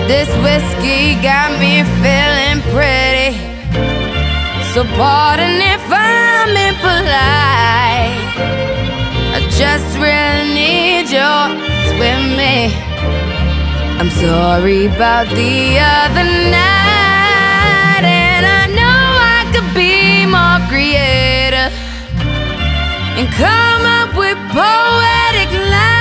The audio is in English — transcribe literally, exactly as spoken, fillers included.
This whiskey got me feeling pretty, so pardon if I'm impolite. I just really need yours with me. I'm sorry about the other night, and I know I could be more creative and come up with poetic lines.